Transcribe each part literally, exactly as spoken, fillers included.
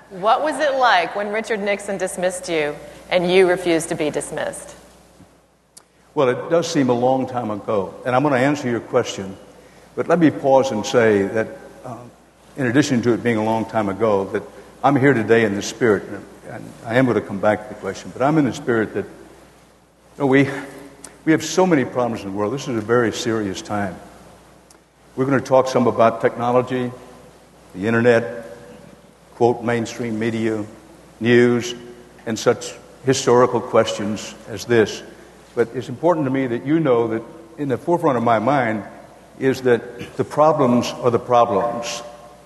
What was it like when Richard Nixon dismissed you and you refused to be dismissed? Well, it does seem a long time ago, and I'm going to answer your question. But let me pause and say that um, in addition to it being a long time ago, that I'm here today in the spirit, and I am going to come back to the question, but I'm in the spirit that you know, we, we have so many problems in the world. This is a very serious time. We're going to talk some about technology, the internet, quote, mainstream media, news, and such historical questions as this. But it's important to me that you know that in the forefront of my mind is that the problems are the problems.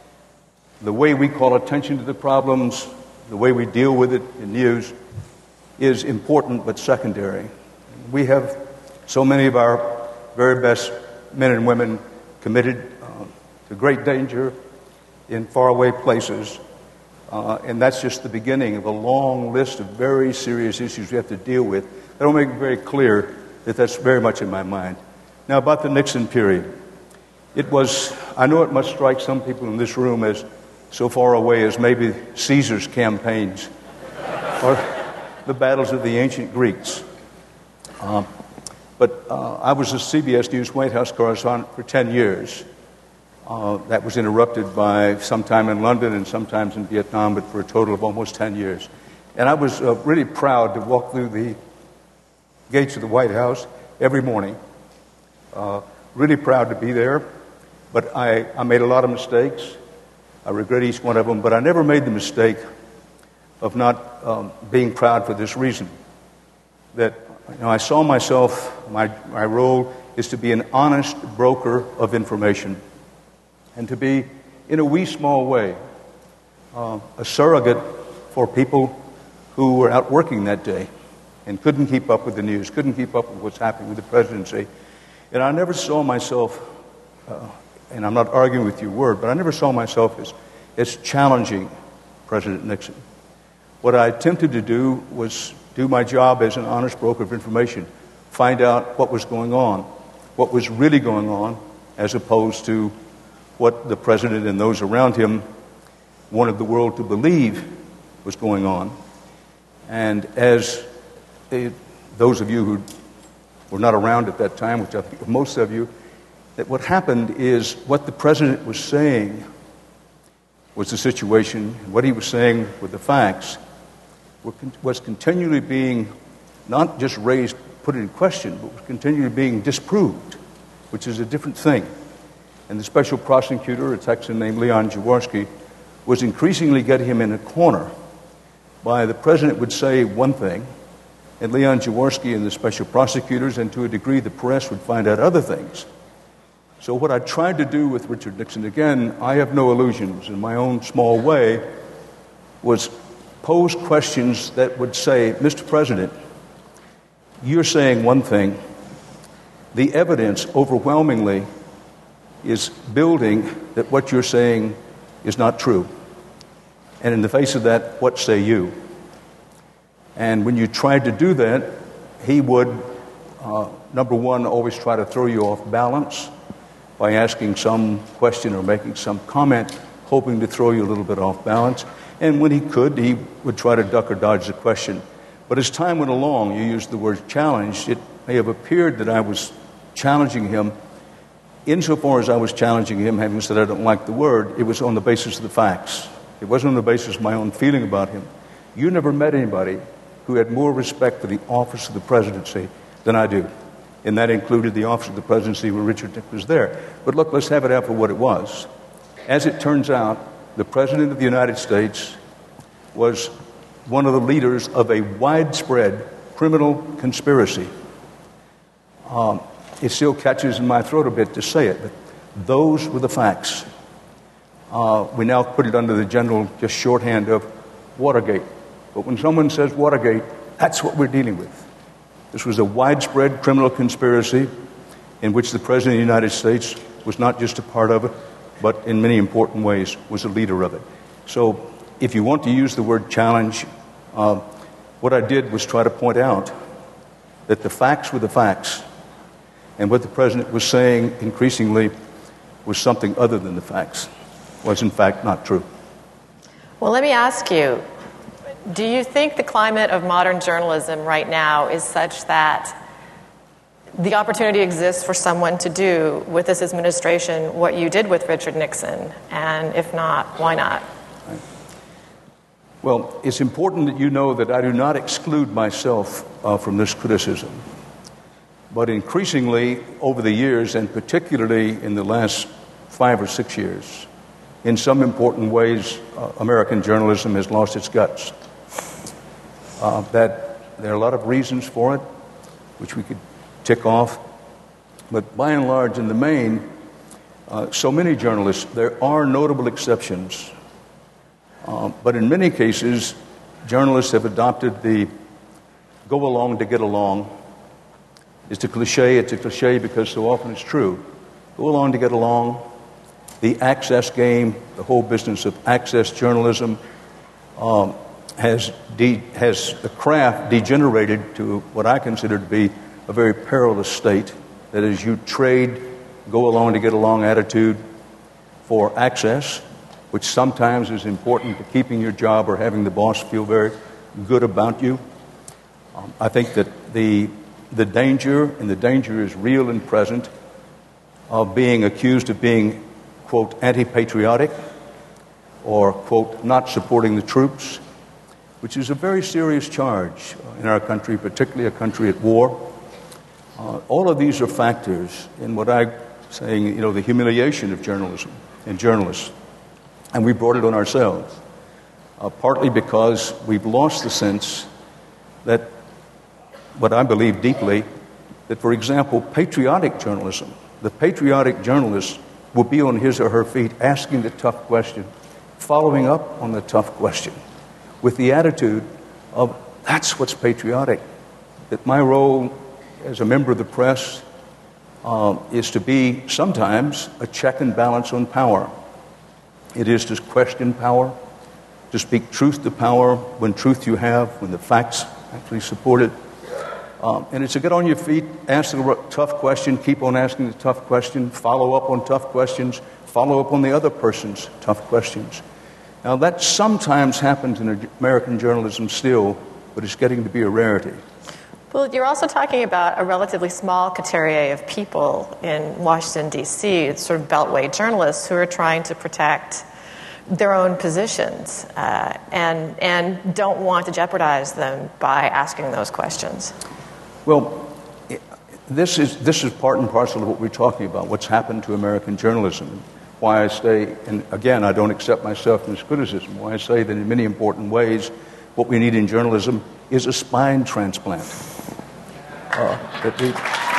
The way we call attention to the problems, the way we deal with it in news, is important but secondary. We have so many of our very best men and women committed uh, to great danger in faraway places. Uh, and that's just the beginning of a long list of very serious issues we have to deal with. That'll make it very clear that that's very much in my mind. Now, about the Nixon period. It was, I know it must strike some people in this room as so far away as maybe Caesar's campaigns or the battles of the ancient Greeks. Uh, but uh, I was a C B S News White House correspondent for ten years. Uh, that was interrupted by some time in London and sometimes in Vietnam, but for a total of almost ten years. And I was uh, really proud to walk through the gates of the White House every morning. Uh, really proud to be there. But I, I made a lot of mistakes. I regret each one of them. But I never made the mistake of not um, being proud for this reason. That you know, I saw myself, my, my role is to be an honest broker of information. And to be, in a wee small way, uh, a surrogate for people who were out working that day and couldn't keep up with the news, couldn't keep up with what's happening with the presidency. And I never saw myself, uh, and I'm not arguing with your word, but I never saw myself as, as challenging President Nixon. What I attempted to do was do my job as an honest broker of information, find out what was going on, what was really going on, as opposed to what the president and those around him wanted the world to believe was going on. And as they, those of you who were not around at that time, which I think most of you, that what happened is what the president was saying was the situation, and what he was saying with the facts was continually being not just raised, put in question, but was continually being disproved, which is a different thing. And the special prosecutor, a Texan named Leon Jaworski, was increasingly getting him in a corner by the president would say one thing, and Leon Jaworski and the special prosecutors, and to a degree the press, would find out other things. So what I tried to do with Richard Nixon, again, I have no illusions, in my own small way, was pose questions that would say, Mister President, you're saying one thing. The evidence overwhelmingly is building that what you're saying is not true. And in the face of that, what say you? And when you tried to do that, he would, uh, number one, always try to throw you off balance by asking some question or making some comment, hoping to throw you a little bit off balance. And when he could, he would try to duck or dodge the question. But as time went along, you used the word challenge, it may have appeared that I was challenging him. Insofar as I was challenging him, having said I don't like the word, it was on the basis of the facts. It wasn't on the basis of my own feeling about him. You never met anybody who had more respect for the office of the presidency than I do. And that included the office of the presidency when Richard Nixon was there. But look, let's have it out for what it was. As it turns out, the President of the United States was one of the leaders of a widespread criminal conspiracy. Um, it still catches in my throat a bit to say it, but those were the facts. Uh, we now put it under the general just shorthand of Watergate. But when someone says Watergate, that's what we're dealing with. This was a widespread criminal conspiracy in which the President of the United States was not just a part of it, but in many important ways was a leader of it. So if you want to use the word challenge, uh, what I did was try to point out that the facts were the facts, and what the President was saying increasingly was something other than the facts, was in fact not true. Well, let me ask you, do you think the climate of modern journalism right now is such that the opportunity exists for someone to do with this administration what you did with Richard Nixon? And if not, why not? Well, it's important that you know that I do not exclude myself uh, from this criticism. But increasingly over the years, and particularly in the last five or six years, in some important ways, uh, American journalism has lost its guts. Uh, that there are a lot of reasons for it, which we could tick off. But by and large, in the main, uh, so many journalists, there are notable exceptions. Uh, but in many cases, journalists have adopted the go along to get along. It's a cliche, it's a cliche because so often it's true. Go along to get along. The access game, the whole business of access journalism, um, has de- has the craft degenerated to what I consider to be a very perilous state. That is, you trade go along to get along attitude for access, which sometimes is important to keeping your job or having the boss feel very good about you. Um, I think that the the danger, and the danger is real and present, of being accused of being, quote, anti-patriotic, or, quote, not supporting the troops, which is a very serious charge in our country, particularly a country at war. Uh, all of these are factors in what I'm saying, you know, the humiliation of journalism and journalists. And we brought it on ourselves, uh, partly because we've lost the sense that, what I believe deeply, that, for example, patriotic journalism, the patriotic journalist will be on his or her feet asking the tough question, following up on the tough question, with the attitude of, that's what's patriotic. That my role as a member of the press uh, is to be sometimes a check and balance on power. It is to question power, to speak truth to power when truth you have, when the facts actually support it. Um, and it's to get on your feet, ask the tough question, keep on asking the tough question, follow up on tough questions, follow up on the other person's tough questions. Now, that sometimes happens in American journalism still, but it's getting to be a rarity. Well, you're also talking about a relatively small coterie of people in Washington, D C, sort of beltway journalists who are trying to protect their own positions uh, and, and don't want to jeopardize them by asking those questions. Well, this is this is part and parcel of what we're talking about, what's happened to American journalism. Why I say, and again, I don't accept myself in this criticism, why I say that in many important ways, what we need in journalism is a spine transplant. Uh, that we,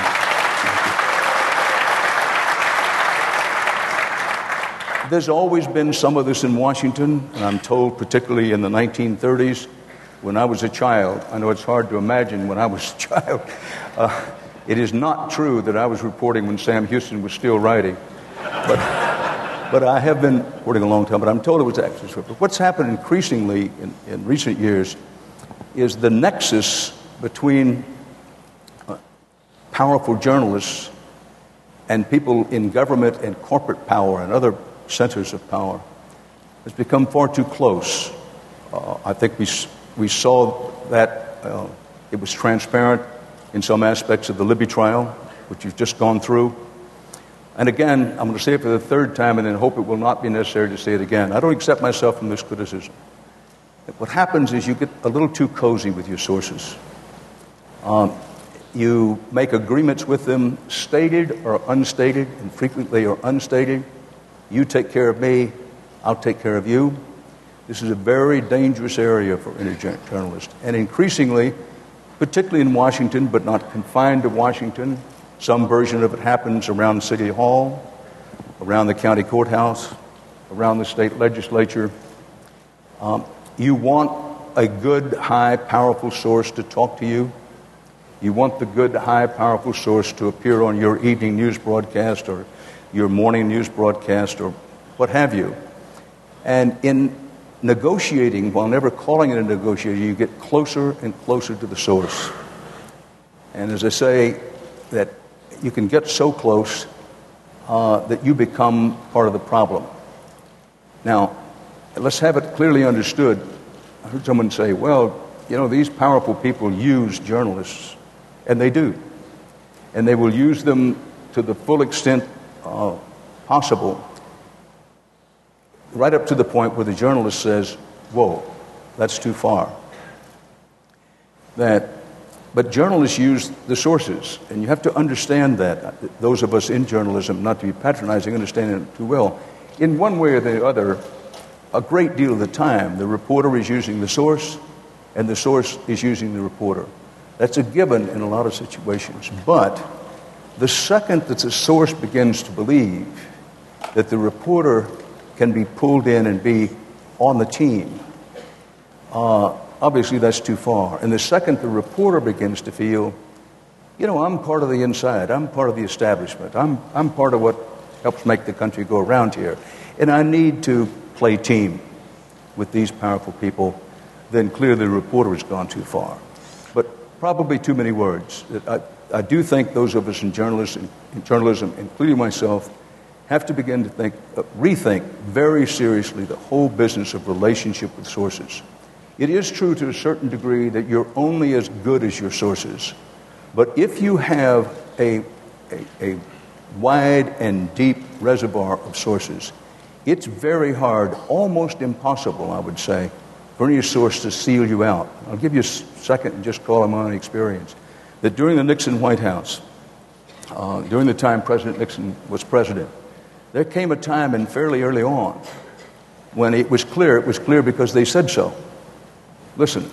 there's always been some of this in Washington, and I'm told particularly in the nineteen thirties, when I was a child. I know it's hard to imagine when I was a child. Uh, it is not true that I was reporting when Sam Houston was still writing. But, but I have been reporting a long time, but I'm told it was actually true. But what's happened increasingly in, in recent years is the nexus between uh, powerful journalists and people in government and corporate power and other centers of power has become far too close. Uh, I think we we saw that uh, it was transparent in some aspects of the Libby trial, which you've just gone through. And again, I'm going to say it for the third time and then hope it will not be necessary to say it again. I don't accept myself from this criticism. What happens is you get a little too cozy with your sources. Um, you make agreements with them, stated or unstated, and frequently or unstated. You take care of me, I'll take care of you. This is a very dangerous area for any journalist. And increasingly, particularly in Washington, but not confined to Washington, some version of it happens around City Hall, around the county courthouse, around the state legislature. Um, you want a good, high, powerful source to talk to you. You want the good, high, powerful source to appear on your evening news broadcast or your morning news broadcast or what have you. And in negotiating, while never calling it a negotiation, you get closer and closer to the source. And as I say, that you can get so close uh, that you become part of the problem. Now, let's have it clearly understood. I heard someone say, well, you know, these powerful people use journalists, and they do. And they will use them to the full extent uh, possible, right up to the point where the journalist says, whoa, that's too far. That, but journalists use the sources, and you have to understand that. Those of us in journalism, not to be patronizing, understand it too well. In one way or the other, a great deal of the time, the reporter is using the source, and the source is using the reporter. That's a given in a lot of situations. But the second that the source begins to believe that the reporter can be pulled in and be on the team, uh, obviously that's too far. And the second the reporter begins to feel, you know, I'm part of the inside, I'm part of the establishment, I'm, I'm part of what helps make the country go around here, and I need to play team with these powerful people, then clearly the reporter has gone too far. But probably too many words. I, I do think those of us in journalism, in journalism, including myself, have to begin to think, uh, rethink very seriously the whole business of relationship with sources. It is true to a certain degree that you're only as good as your sources. But if you have a, a, a wide and deep reservoir of sources, it's very hard, almost impossible, I would say, for any source to seal you out. I'll give you a second and just call on my own experience. That during the Nixon White House, uh, during the time President Nixon was president, there came a time and fairly early on when it was clear, it was clear because they said so. Listen,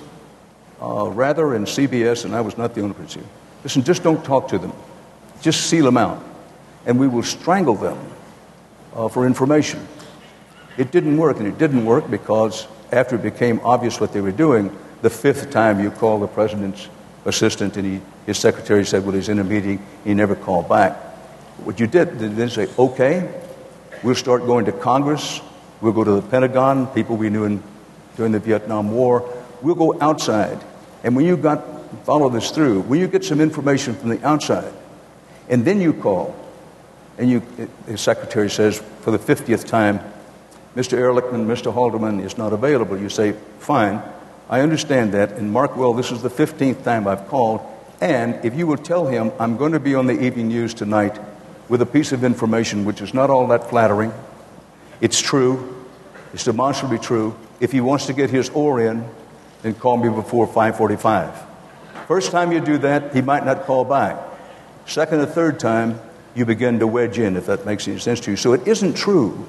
uh, Rather and C B S, and I was not the only person, listen, just don't talk to them. Just seal them out, and we will strangle them uh, for information. It didn't work, and it didn't work because after it became obvious what they were doing, the fifth time you call the president's assistant and he, his secretary said, well, he's in a meeting, he never called back. What you did, they then say, okay, we'll start going to Congress, we'll go to the Pentagon, people we knew in, during the Vietnam War, we'll go outside. And when you got, follow this through, when you get some information from the outside, and then you call, and you, his secretary says, for the fiftieth time, Mister Ehrlichman, Mister Haldeman is not available. You say, fine, I understand that, and mark well, this is the fifteenth time I've called, and if you will tell him I'm going to be on the evening news tonight with a piece of information which is not all that flattering, it's true, it's demonstrably true, if he wants to get his oar in, then call me before five forty-five. First time you do that, he might not call back. Second or third time, you begin to wedge in, if that makes any sense to you. So it isn't true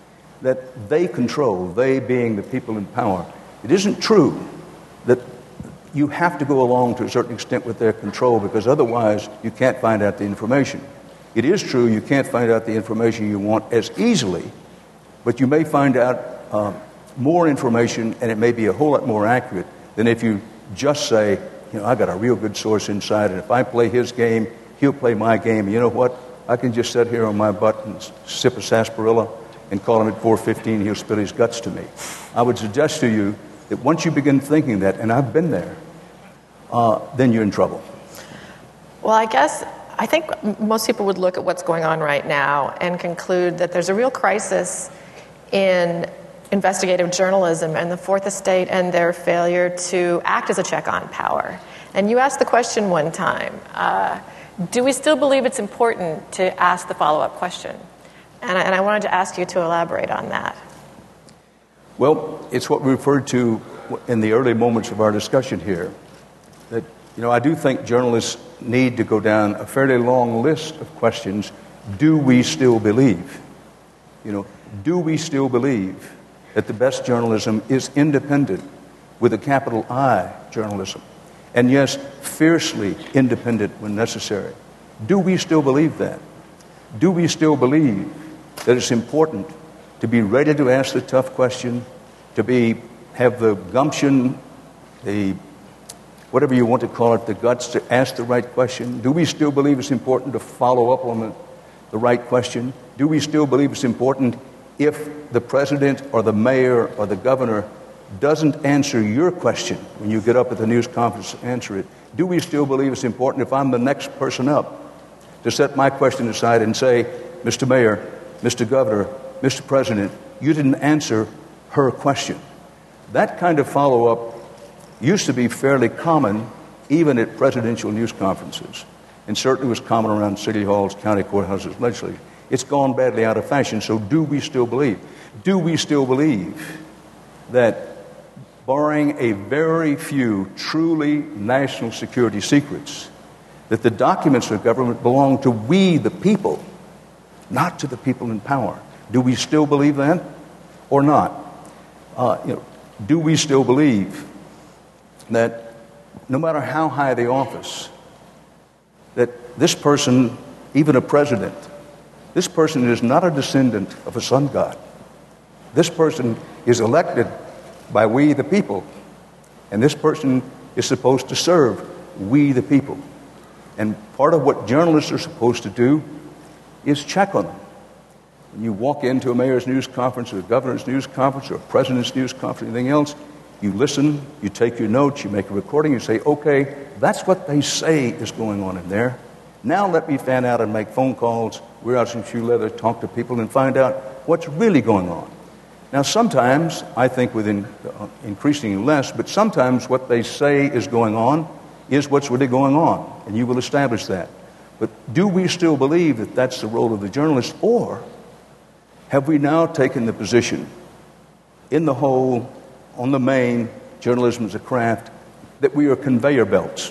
that they control, they being the people in power. It isn't true that you have to go along to a certain extent with their control because otherwise you can't find out the information. It is true you can't find out the information you want as easily, but you may find out uh, more information and it may be a whole lot more accurate than if you just say, you know, I got a real good source inside and if I play his game, he'll play my game. And you know what? I can just sit here on my butt and sip a sarsaparilla and call him at four fifteen, he'll spill his guts to me. I would suggest to you that once you begin thinking that, and I've been there, uh, then you're in trouble. Well, I guess, I think most people would look at what's going on right now and conclude that there's a real crisis in investigative journalism and the Fourth Estate and their failure to act as a check on power. And you asked the question one time, uh, do we still believe it's important to ask the follow-up question? And I, and I wanted to ask you to elaborate on that. Well, it's what we referred to in the early moments of our discussion here. That, you know, I do think journalists need to go down a fairly long list of questions. Do we still believe? You know, do we still believe that the best journalism is independent, with a capital I journalism? And yes, fiercely independent when necessary. Do we still believe that? Do we still believe that it's important to be ready to ask the tough question, to be have the gumption, the whatever you want to call it, the guts to ask the right question? Do we still believe it's important to follow up on the, the right question? Do we still believe it's important if the president or the mayor or the governor doesn't answer your question when you get up at the news conference to answer it? Do we still believe it's important if I'm the next person up to set my question aside and say, Mister Mayor, Mister Governor, Mister President, you didn't answer her question. That kind of follow-up used to be fairly common even at presidential news conferences, and certainly was common around city halls, county courthouses, legislatures. It's gone badly out of fashion, so do we still believe? Do we still believe that, barring a very few truly national security secrets, that the documents of government belong to we the people, not to the people in power? Do we still believe that or not? Uh, you know, do we still believe that no matter how high the office, that this person, even a president, this person is not a descendant of a sun god. This person is elected by we the people, and this person is supposed to serve we the people. And part of what journalists are supposed to do is check on them. When you walk into a mayor's news conference or a governor's news conference or a president's news conference, anything else, you listen, you take your notes, you make a recording, you say, okay, that's what they say is going on in there. Now let me fan out and make phone calls, wear out some shoe leather, talk to people, and find out what's really going on. Now, sometimes, I think within uh, increasingly less, but sometimes what they say is going on is what's really going on, and you will establish that. But do we still believe that that's the role of the journalist, or have we now taken the position in the whole, on the main, journalism as a craft, that we are conveyor belts?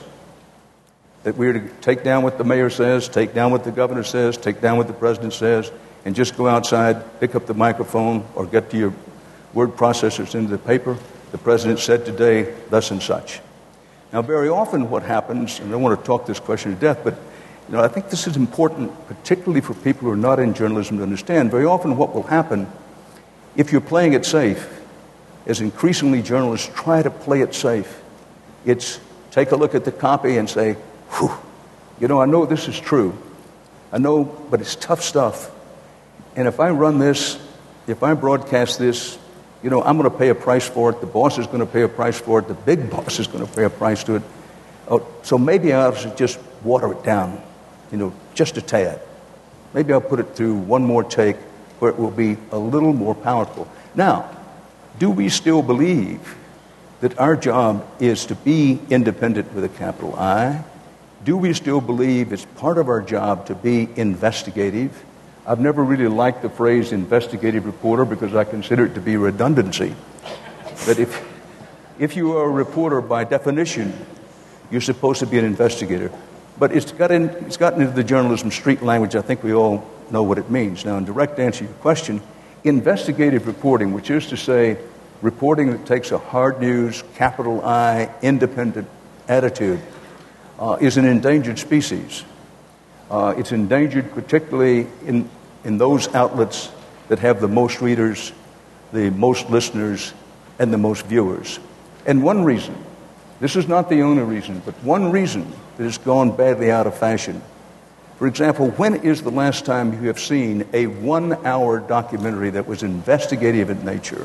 That we are to take down what the mayor says, take down what the governor says, take down what the president says, and just go outside, pick up the microphone, or get to your word processors into the paper. The president said today, thus and such. Now, very often what happens, and I don't want to talk this question to death, but you know, I think this is important, particularly for people who are not in journalism to understand. Very often what will happen, if you're playing it safe, as increasingly journalists try to play it safe, it's take a look at the copy and say, whew, you know, I know this is true. I know, but it's tough stuff. And if I run this, if I broadcast this, you know, I'm going to pay a price for it. The boss is going to pay a price for it. The big boss is going to pay a price to it. Oh, so maybe I should just water it down, you know, just a tad. Maybe I'll put it through one more take where it will be a little more powerful. Now, do we still believe that our job is to be independent with a capital I? Do we still believe it's part of our job to be investigative? I've never really liked the phrase investigative reporter because I consider it to be redundancy. That if, if you are a reporter, by definition, you're supposed to be an investigator. But it's, got in, it's gotten into the journalism street language. I think we all know what it means. Now, in direct answer to your question, investigative reporting, which is to say reporting that takes a hard news, capital I, independent attitude, uh, is an endangered species. Uh, it's endangered particularly in, in those outlets that have the most readers, the most listeners, and the most viewers. And one reason, this is not the only reason, but one reason that it's gone badly out of fashion. For example, when is the last time you have seen a one-hour documentary that was investigative in nature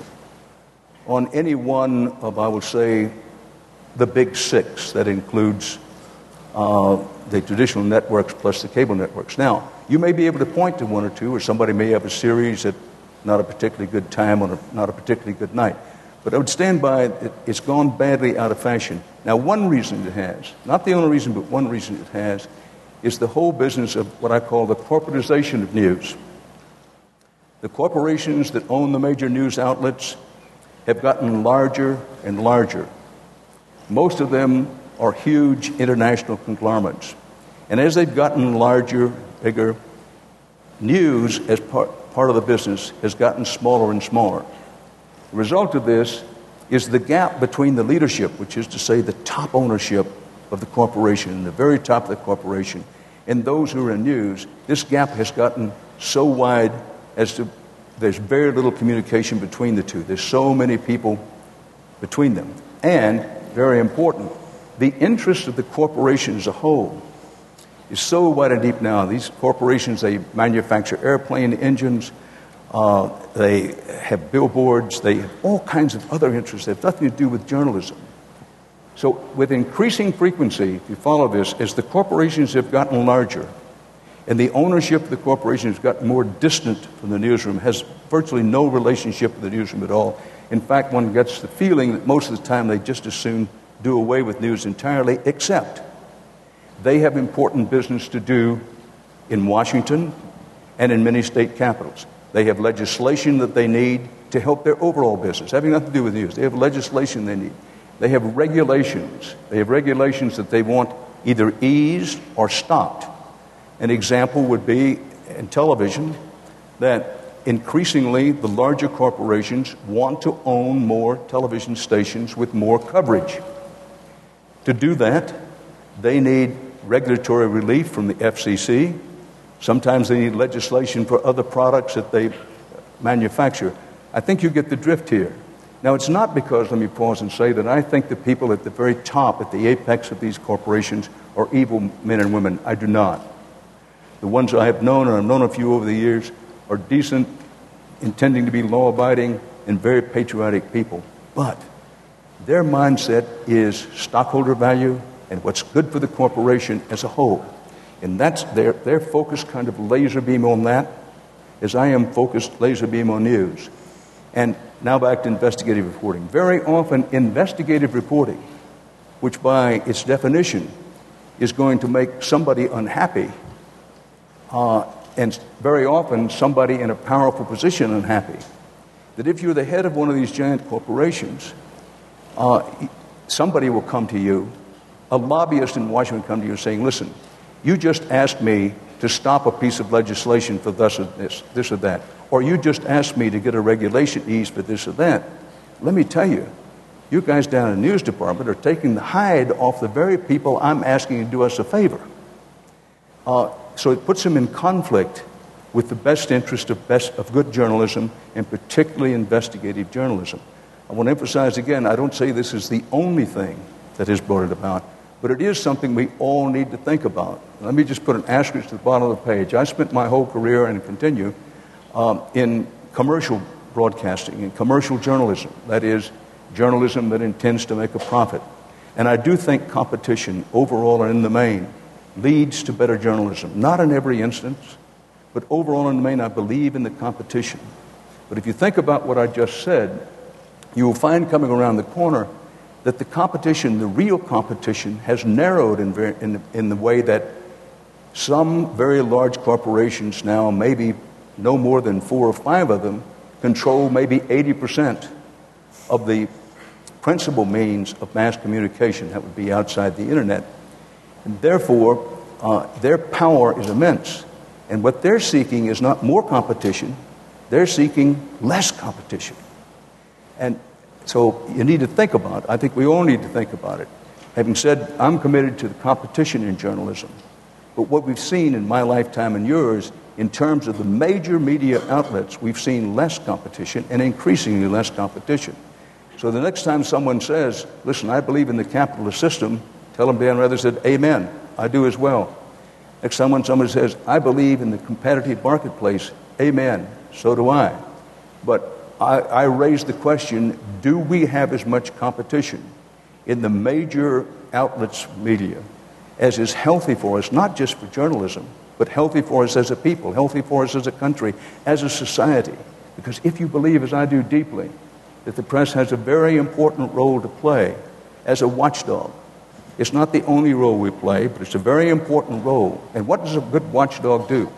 on any one of, I would say, the big six that includes uh, the traditional networks plus the cable networks? Now, you may be able to point to one or two, or somebody may have a series at not a particularly good time on a, not a particularly good night. But I would stand by it, it's gone badly out of fashion. Now, one reason it has, not the only reason, but one reason it has, is the whole business of what I call the corporatization of news. The corporations that own the major news outlets have gotten larger and larger. Most of them are huge international conglomerates. And as they've gotten larger, bigger, news as part, part of the business has gotten smaller and smaller. The result of this is the gap between the leadership, which is to say the top ownership of the corporation, the very top of the corporation, and those who are in news. This gap has gotten so wide as to there's very little communication between the two. There's so many people between them. And, very important, the interest of the corporation as a whole is so wide and deep now. These corporations, they manufacture airplane engines, uh, they have billboards, they have all kinds of other interests. They have nothing to do with journalism. So with increasing frequency, if you follow this, as the corporations have gotten larger, And the ownership of the corporation has gotten more distant from the newsroom, has virtually no relationship with the newsroom at all. In fact, one gets the feeling that most of the time they just as soon do away with news entirely, except they have important business to do in Washington and in many state capitals. They have legislation that they need to help their overall business, having nothing to do with news. They have legislation they need. They have regulations. They have regulations that they want either eased or stopped. An example would be in television that increasingly the larger corporations want to own more television stations with more coverage. To do that, they need regulatory relief from the F C C. Sometimes they need legislation for other products that they manufacture. I think you get the drift here. Now, it's not because, let me pause and say, that I think the people at the very top, at the apex of these corporations, are evil men and women. I do not. The ones I have known, and I've known a few over the years, are decent, intending to be law-abiding, and very patriotic people. But their mindset is stockholder value and what's good for the corporation as a whole. And that's their, their focus kind of laser beam on that, as I am focused laser beam on news. And now back to investigative reporting. Very often, investigative reporting, which by its definition is going to make somebody unhappy, uh, and very often somebody in a powerful position unhappy, that if you're the head of one of these giant corporations, uh, somebody will come to you, a lobbyist in Washington will come to you saying, listen, you just asked me to stop a piece of legislation for this or this, this or that. Or you just asked me to get a regulation eased for this or that. Let me tell you, you guys down in the news department are taking the hide off the very people I'm asking to do us a favor. Uh, so it puts them in conflict with the best interest of, best, of good journalism, and particularly investigative journalism. I want to emphasize again, I don't say this is the only thing that has brought it about, but it is something we all need to think about. Let me just put an asterisk to the bottom of the page. I spent my whole career, and continue, um, in commercial broadcasting, in commercial journalism. That is, journalism that intends to make a profit. And I do think competition, overall and in the main, leads to better journalism. Not in every instance, but overall and in the main, I believe in the competition. But if you think about what I just said, you will find coming around the corner that the competition, the real competition, has narrowed in, very, in, in the way that some very large corporations now, maybe no more than four or five of them, control maybe eighty percent of the principal means of mass communication that would be outside the internet. And therefore, uh, their power is immense. And what they're seeking is not more competition, they're seeking less competition. And so you need to think about it. I think we all need to think about it. Having said, I'm committed to the competition in journalism. But what we've seen in my lifetime and yours, in terms of the major media outlets, we've seen less competition and increasingly less competition. So the next time someone says, listen, I believe in the capitalist system, tell them Dan Rather said, amen, I do as well. Next time when someone says, I believe in the competitive marketplace, amen, so do I. But I, I raise the question, do we have as much competition in the major outlets media as is healthy for us, not just for journalism, but healthy for us as a people, healthy for us as a country, as a society? Because if you believe, as I do deeply, that the press has a very important role to play as a watchdog. It's not the only role we play, but it's a very important role. And what does a good watchdog do?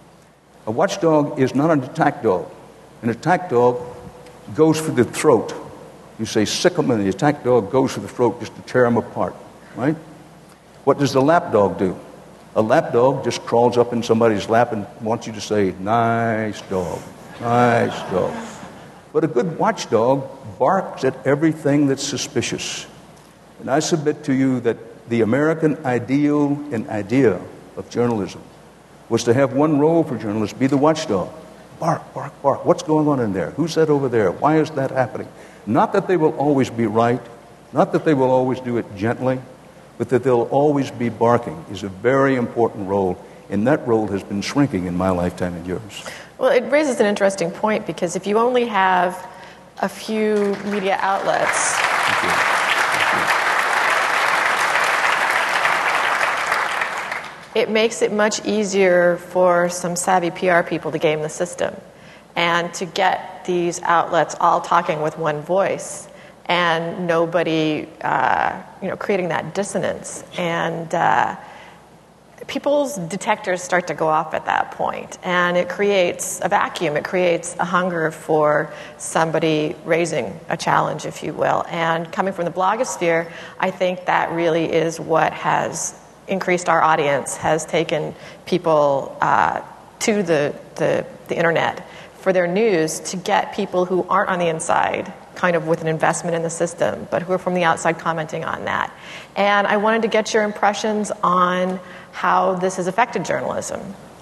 A watchdog is not an attack dog. An attack dog goes for the throat. You say, sick 'em, and the attack dog goes for the throat just to tear them apart, right? What does the lapdog do? A lapdog just crawls up in somebody's lap and wants you to say, nice dog, nice dog. But a good watchdog barks at everything that's suspicious. And I submit to you that the American ideal and idea of journalism was to have one role for journalists, be the watchdog. Bark, bark, bark. What's going on in there? Who's that over there? Why is that happening? Not that they will always be right, not that they will always do it gently, but that they'll always be barking is a very important role, and that role has been shrinking in my lifetime and yours. Well, it raises an interesting point, because if you only have a few media outlets, Thank you. Thank you. it makes it much easier for some savvy P R people to game the system and to get these outlets all talking with one voice and nobody, uh, you know, creating that dissonance. And uh, people's detectors start to go off at that point, and it creates a vacuum. It creates a hunger for somebody raising a challenge, if you will. And coming from the blogosphere, I think that really is what has increased our audience, has taken people uh, to the, the the internet for their news, to get people who aren't on the inside kind of with an investment in the system, but who are from the outside commenting on that. And I wanted to get your impressions on how this has affected journalism.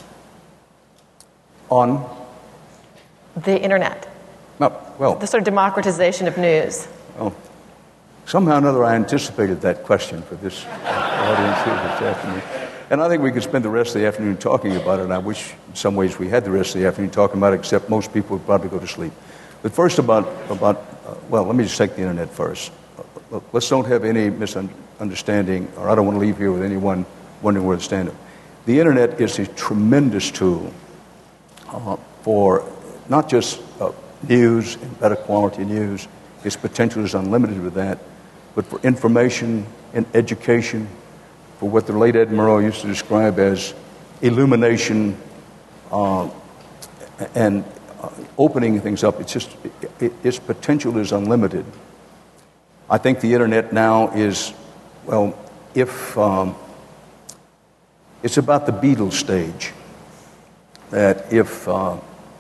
On? The internet. No, well. The sort of democratization of news. Well, somehow or another I anticipated that question for this audience here this afternoon. And I think we could spend the rest of the afternoon talking about it, and I wish in some ways we had the rest of the afternoon talking about it, except most people would probably go to sleep. But first about, about uh, well, let me just take the internet first. Uh, let's don't have any misunderstanding, or I don't want to leave here with anyone wondering where to stand up. The internet is a tremendous tool uh, for not just uh, news and better quality news. Its potential is unlimited with that, but for information and education, for what the late Ed Murrow used to describe as illumination uh, and uh, opening things up. It's just, it, it, its potential is unlimited. I think the internet now is, well, if um, it's about the Beatles stage, that if uh,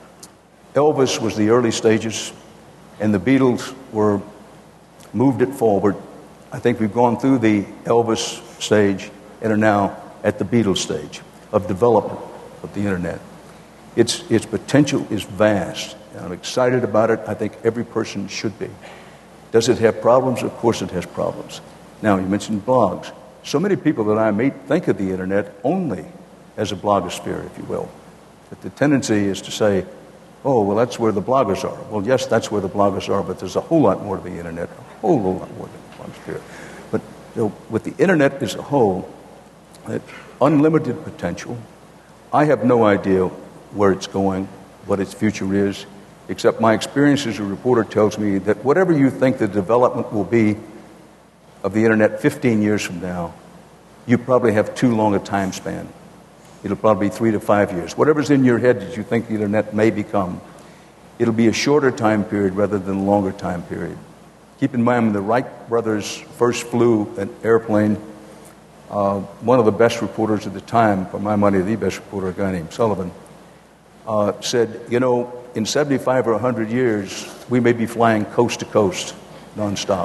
Elvis was the early stages and the Beatles were moved it forward, I think we've gone through the Elvis stage and are now at the Beatles stage of development of the internet. Its, its potential is vast. And I'm excited about it. I think every person should be. Does it have problems? Of course it has problems. Now, you mentioned blogs. So many people that I meet think of the internet only as a blogosphere, if you will. But the tendency is to say, oh, well, that's where the bloggers are. Well, yes, that's where the bloggers are, but there's a whole lot more to the internet, a whole, whole lot more than the blogosphere. But you know, with the internet as a whole, it, unlimited potential. I have no idea where it's going, what its future is, except my experience as a reporter tells me that whatever you think the development will be of the internet fifteen years from now, you probably have too long a time span. It'll probably be three to five years. Whatever's in your head that you think the internet may become, it'll be a shorter time period rather than a longer time period. Keep in mind, when the Wright brothers first flew an airplane, uh, one of the best reporters at the time, for my money, the best reporter, a guy named Sullivan, uh, said, you know, in seventy-five or one hundred years, we may be flying coast to coast, nonstop.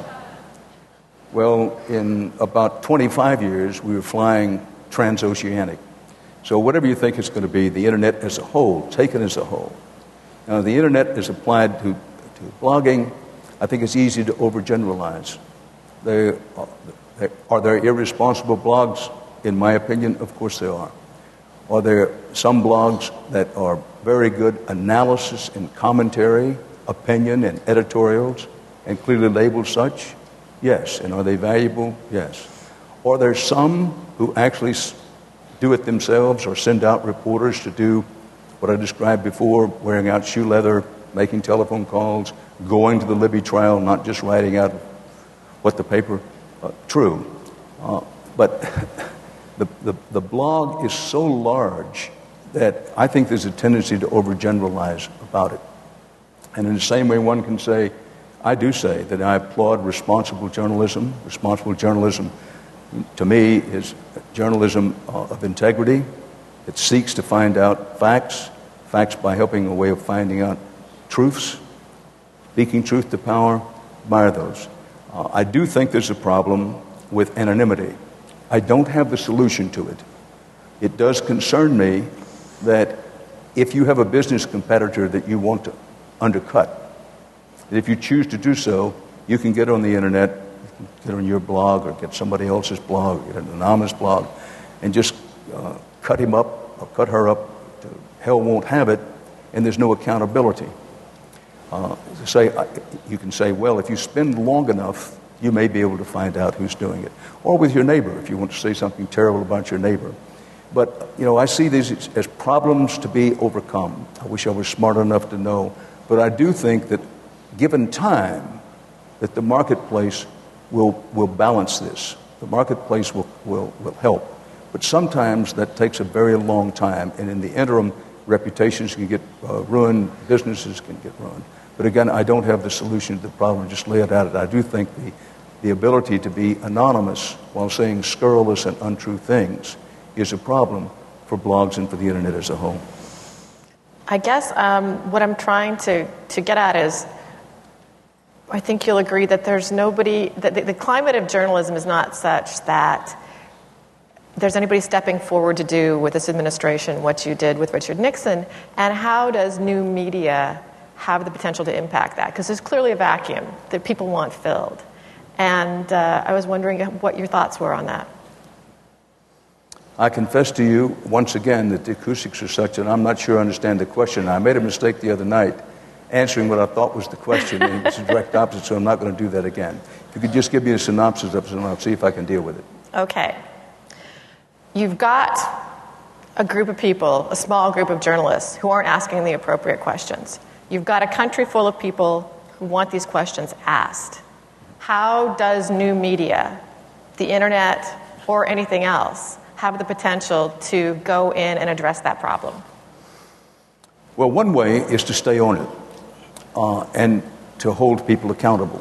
Well, in about twenty-five years, we were flying transoceanic. So whatever you think it's going to be, the internet as a whole, taken as a whole. Now, the internet is applied to, to blogging. I think it's easy to overgeneralize. They, they, are there irresponsible blogs? In my opinion, of course there are. Are there some blogs that are very good analysis and commentary, opinion and editorials, and clearly labeled such? Yes. And are they valuable? Yes. Are there some who actually do it themselves or send out reporters to do what I described before, wearing out shoe leather, making telephone calls, going to the Libby trial, not just writing out what the paper, uh, true. Uh, but the, the, the blog is so large that I think there's a tendency to overgeneralize about it. And in the same way one can say, I do say that I applaud responsible journalism. Responsible journalism, to me, is journalism uh, of integrity. It seeks to find out facts, facts by helping a way of finding out truths, speaking truth to power, admire those. Uh, I do think there's a problem with anonymity. I don't have the solution to it. It does concern me that if you have a business competitor that you want to undercut, that if you choose to do so, you can get on the internet, get on your blog or get somebody else's blog, get an anonymous blog, and just uh, cut him up or cut her up. To hell won't have it, and there's no accountability. Uh, say, you can say, well, if you spend long enough, you may be able to find out who's doing it. Or with your neighbor, if you want to say something terrible about your neighbor. But, you know, I see these as, as problems to be overcome. I wish I was smart enough to know. But I do think that, given time, that the marketplace will, will balance this. The marketplace will, will, will help. But sometimes that takes a very long time. And in the interim, reputations can get uh, ruined, businesses can get ruined. But again, I don't have the solution to the problem. Just lay it out. I do think the, the ability to be anonymous while saying scurrilous and untrue things is a problem for blogs and for the internet as a whole. I guess um, what I'm trying to, to get at is, I think you'll agree that there's nobody, that the, the climate of journalism is not such that there's anybody stepping forward to do with this administration what you did with Richard Nixon. And how does new media have the potential to impact that? Because there's clearly a vacuum that people want filled. And uh, I was wondering what your thoughts were on that. I confess to you, once again, that the acoustics are such that I'm not sure I understand the question. I made a mistake the other night answering what I thought was the question, and it's the direct opposite, so I'm not going to do that again. If you could just give me a synopsis of it, and I'll see if I can deal with it. Okay. You've got a group of people, a small group of journalists, who aren't asking the appropriate questions. You've got a country full of people who want these questions asked. How does new media, the internet, or anything else, have the potential to go in and address that problem? Well, one way is to stay on it uh, and to hold people accountable.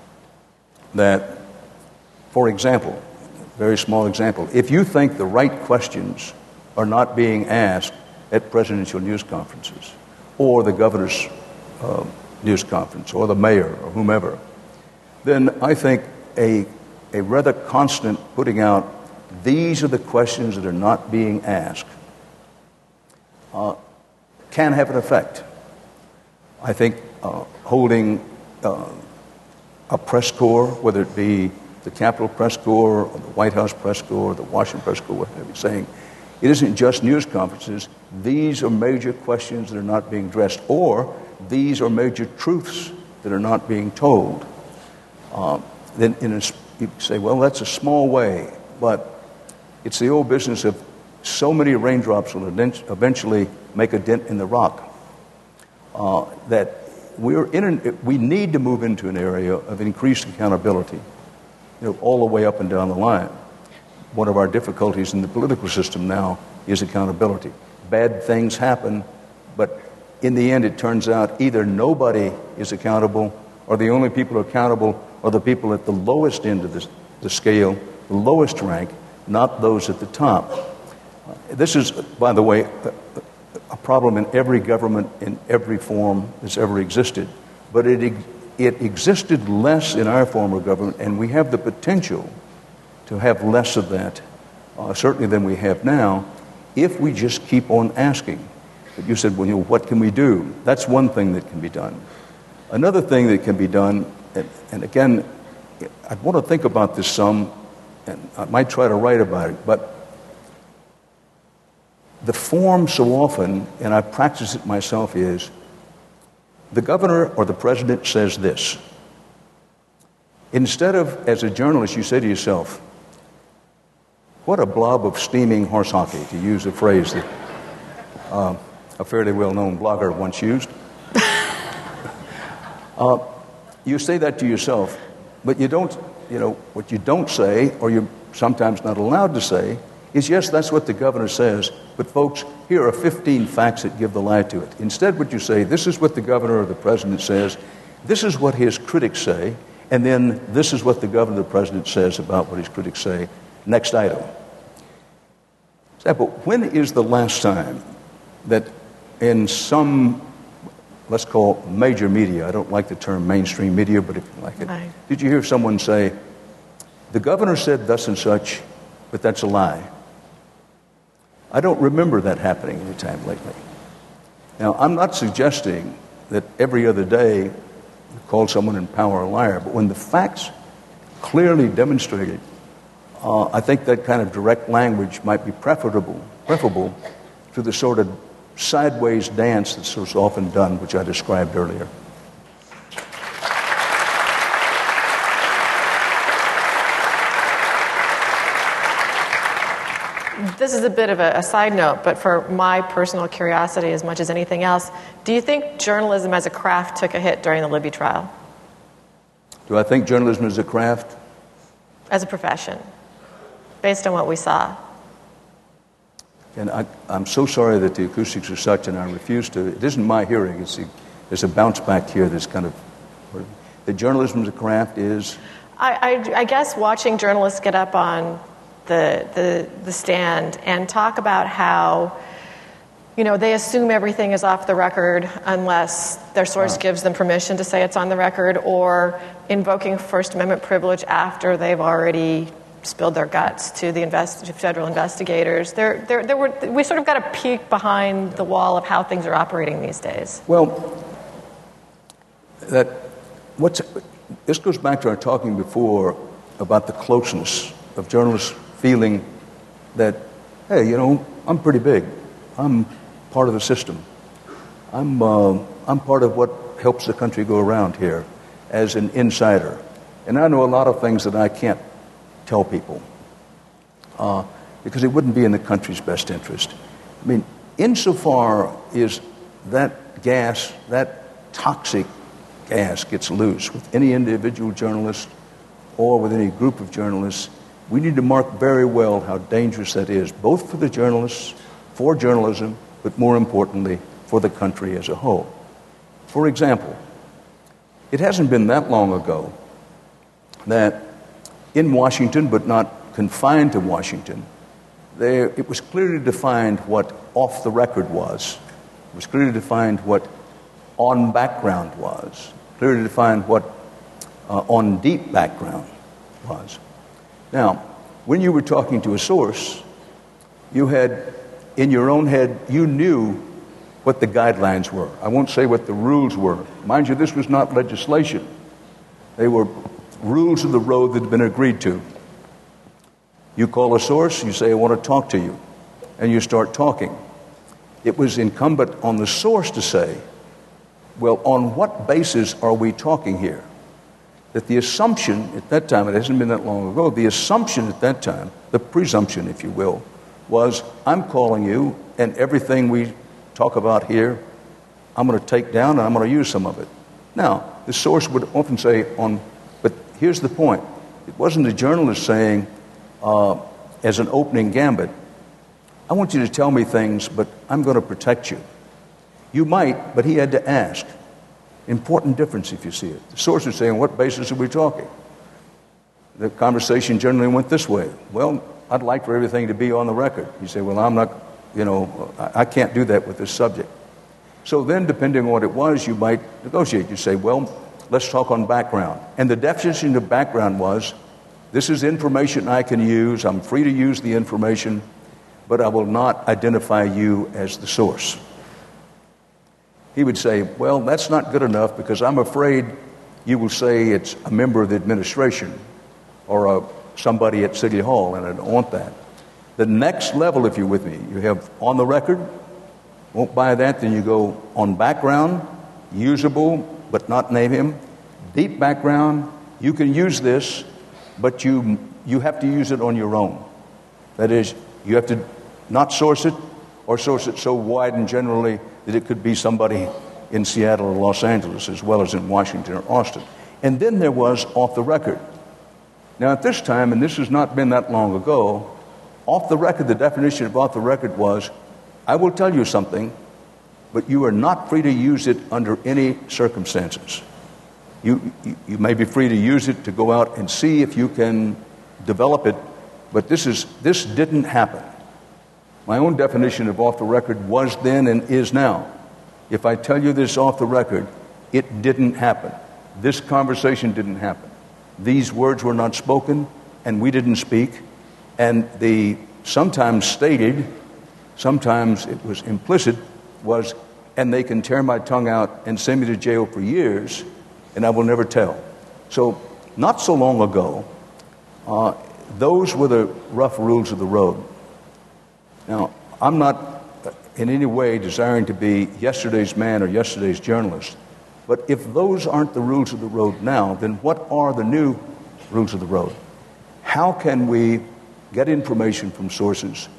That, for example, very small example, if you think the right questions are not being asked at presidential news conferences or the governor's uh, news conference or the mayor or whomever, then I think a, a rather constant putting out, these are the questions that are not being asked, uh, can have an effect. I think uh, holding uh, a press corps, whether it be the Capitol Press Corps or the White House Press Corps or the Washington Press Corps, whatever you're saying, it isn't just news conferences. These are major questions that are not being addressed, or these are major truths that are not being told. Um, then in a, you say, well, that's a small way, but it's the old business of so many raindrops will eventually make a dent in the rock. Uh, that we're in an, we need to move into an area of increased accountability, you know, all the way up and down the line. One of our difficulties in the political system now is accountability. Bad things happen, but in the end it turns out either nobody is accountable, or the only people accountable are the people at the lowest end of the, the scale, the lowest rank, not those at the top. Uh, this is, by the way, a, a problem in every government, in every form that's ever existed. But it, it existed less in our form of government, and we have the potential to have less of that, uh, certainly than we have now, if we just keep on asking. But you said, well, you know, what can we do? That's one thing that can be done. Another thing that can be done, and, and again, I want to think about this some, and I might try to write about it, but the form so often, and I practice it myself, is the governor or the president says this. Instead of, as a journalist, you say to yourself, what a blob of steaming horse hockey, to use a phrase that uh, a fairly well-known blogger once used. uh, you say that to yourself, but you don't, you know, what you don't say, or you're sometimes not allowed to say, is, yes, that's what the governor says, but folks, here are fifteen facts that give the lie to it. Instead, what you say, this is what the governor or the president says, this is what his critics say, and then this is what the governor or the president says about what his critics say. Next item. Example, when is the last time that in some, let's call major media, I don't like the term mainstream media, but if you like it, Aye. Did you hear someone say, the governor said thus and such, but that's a lie? I don't remember that happening any time lately. Now, I'm not suggesting that every other day you call someone in power a liar, but when the facts clearly demonstrated, uh, I think that kind of direct language might be preferable, preferable to the sort of sideways dance that's so often done, which I described earlier. this is a bit of a, a side note, but for my personal curiosity as much as anything else, do you think journalism as a craft took a hit during the Libby trial? Do I think journalism is a craft? As a profession, based on what we saw. And I, I'm so sorry that the acoustics are such, and I refuse to. It isn't my hearing. It's the, there's a bounce back here that's kind of. The journalism as a craft is. I, I, I guess watching journalists get up on the, the the stand and talk about how, you know, they assume everything is off the record unless their source gives them permission to say it's on the record, or invoking First Amendment privilege after they've already spilled their guts to the invest, to federal investigators. There, there, there were. We sort of got a peek behind the wall of how things are operating these days. Well, that what's this goes back to our talking before about the closeness of journalists feeling that, hey, you know, I'm pretty big. I'm part of the system. I'm uh, I'm part of what helps the country go around here as an insider. And I know a lot of things that I can't tell people uh, because it wouldn't be in the country's best interest. I mean, insofar as that gas, that toxic gas gets loose with any individual journalist or with any group of journalists, we need to mark very well how dangerous that is, both for the journalists, for journalism, but more importantly, for the country as a whole. For example, it hasn't been that long ago that in Washington, but not confined to Washington, there, it was clearly defined what off the record was. It was clearly defined what on background was. Clearly defined what uh, on deep background was. Now, when you were talking to a source, you had, in your own head, you knew what the guidelines were. I won't say what the rules were. Mind you, this was not legislation. They were rules of the road that had been agreed to. You call a source, you say, I want to talk to you, and you start talking. It was incumbent on the source to say, well, on what basis are we talking here? That the assumption at that time, it hasn't been that long ago, the assumption at that time, the presumption, if you will, was I'm calling you, and everything we talk about here, I'm going to take down and I'm going to use some of it. Now, the source would often say, on, but here's the point. It wasn't the journalist saying, uh, as an opening gambit, I want you to tell me things, but I'm going to protect you. You might, but he had to ask. Important difference if you see it. The source is saying, on what basis are we talking? The conversation generally went this way. Well, I'd like for everything to be on the record. You say, well, I'm not, you know, I can't do that with this subject. So then, depending on what it was, you might negotiate. You say, well, let's talk on background. And the definition of background was, this is information I can use. I'm free to use the information, but I will not identify you as the source. He would say, well, that's not good enough because I'm afraid you will say it's a member of the administration or a, somebody at City Hall, and I don't want that. The next level, if you're with me, you have on the record, won't buy that, then you go on background, usable, but not name him. Deep background, you can use this, but you you have to use it on your own. That is, you have to not source it or source it so wide and generally that it could be somebody in Seattle or Los Angeles as well as in Washington or Austin. And then there was off the record. Now at this time, and this has not been that long ago, off the record, the definition of off the record was, I will tell you something, but you are not free to use it under any circumstances. You, you, you may be free to use it to go out and see if you can develop it, but this is this didn't happen. My own definition of off the record was then and is now. If I tell you this off the record, it didn't happen. This conversation didn't happen. These words were not spoken, and we didn't speak. And the sometimes stated, sometimes it was implicit, was, and they can tear my tongue out and send me to jail for years, and I will never tell. So not so long ago, uh, those were the rough rules of the road. Now, I'm not in any way desiring to be yesterday's man or yesterday's journalist, but if those aren't the rules of the road now, then what are the new rules of the road? How can we get information from sources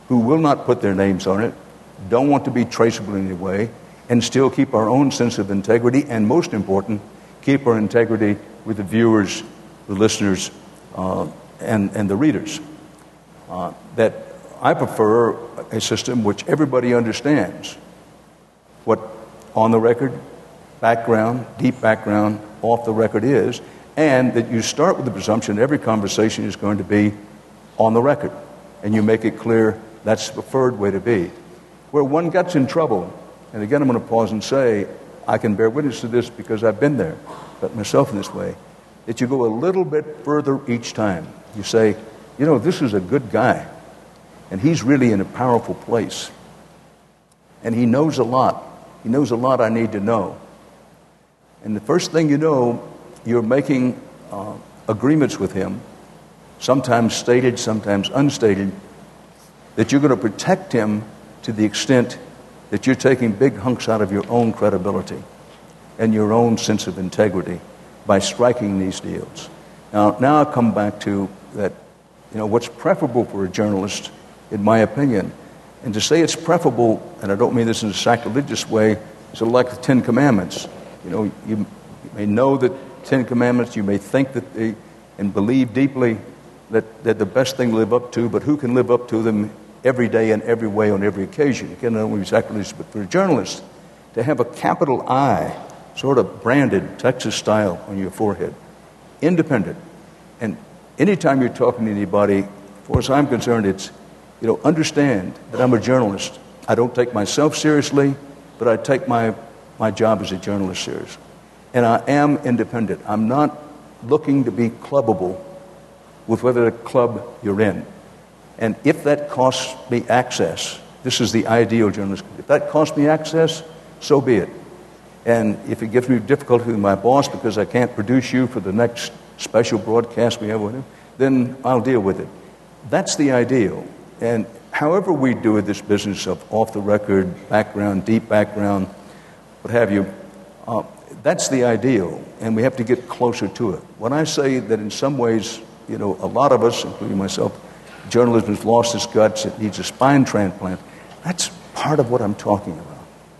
who will not put their names on it, don't want to be traceable in any way, and still keep our own sense of integrity, and most important, keep our integrity with the viewers, the listeners, uh, and, and the readers. Uh, that I prefer a system which everybody understands what on the record, background, deep background, off the record is, and that you start with the presumption every conversation is going to be on the record, and you make it clear that's the preferred way to be. Where one gets in trouble, and again I'm going to pause and say, I can bear witness to this because I've been there, but myself in this way, that you go a little bit further each time. You say, you know, this is a good guy, and he's really in a powerful place, and he knows a lot. He knows a lot I need to know. And the first thing you know, you're making uh, agreements with him, sometimes stated, sometimes unstated, that you're going to protect him to the extent that you're taking big hunks out of your own credibility and your own sense of integrity by striking these deals. Now, now I come back to that, you know, what's preferable for a journalist, in my opinion, and to say it's preferable, and I don't mean this in a sacrilegious way, it's like the Ten Commandments. You know, you, you may know the Ten Commandments, you may think that they, and believe deeply that they're the best thing to live up to, but who can live up to them every day in every way on every occasion? Again, I don't want to be sacrilegious, but for a journalist, to have a capital I, sort of branded Texas style on your forehead, independent, and anytime you're talking to anybody, as far as I'm concerned, it's, you know, understand that I'm a journalist. I don't take myself seriously, but I take my, my job as a journalist seriously. And I am independent. I'm not looking to be clubbable with whatever club you're in. And if that costs me access, this is the ideal journalist. If that costs me access, so be it. And if it gives me difficulty with my boss because I can't produce you for the next special broadcast we have with him, then I'll deal with it. That's the ideal. And however we do it, this business of off-the-record background, deep background, what have you, uh, that's the ideal, and we have to get closer to it. When I say that in some ways, you know, a lot of us, including myself, journalism has lost its guts, it needs a spine transplant, that's part of what I'm talking about.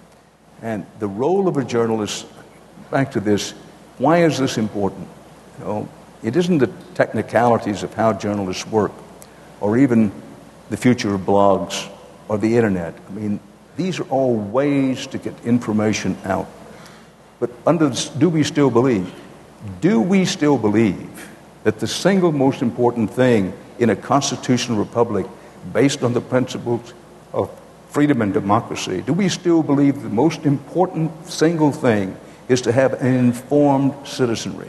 And the role of a journalist, back to this, why is this important? You know, it isn't the technicalities of how journalists work, or even the future of blogs or the internet. I mean, these are all ways to get information out. But under this, do we still believe? Do we still believe that the single most important thing in a constitutional republic based on the principles of freedom and democracy, do we still believe the most important single thing is to have an informed citizenry?